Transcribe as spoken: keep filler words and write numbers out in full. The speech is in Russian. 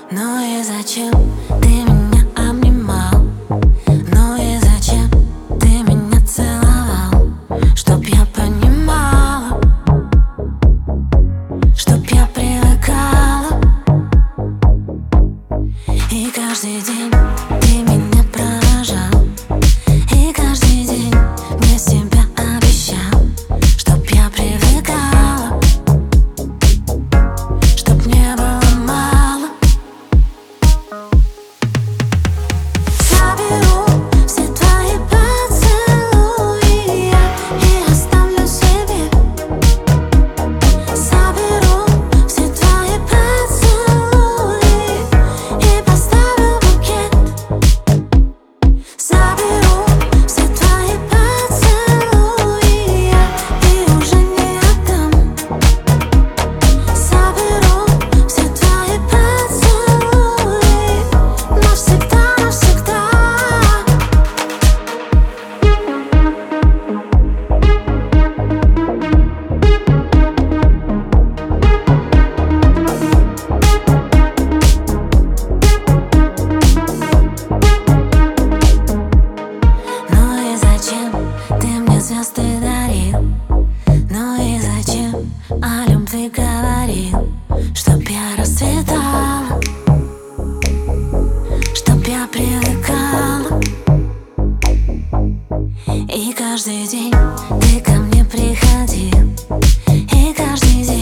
Ну и зачем ты меня обнимал? Ну и зачем ты меня целовал? Чтоб я понимала, чтоб я привыкала. И каждый день ты меня провожал, и каждый день мне себя обещал, чтоб я привыкала, чтоб не было мало. Заберу все твои поцелуи и оставлю себе. Заберу все твои поцелуи и поставлю букет. Заберу все твои поцелуи и уже не отдам. Заберу все твои поцелуи навсегда, навсегда. Ну и зачем ты мне звезды дарил? Ну и зачем о любви говорил? Чтоб я расцветала, чтоб я привыкала. И каждый день ты ко мне приходил, и каждый день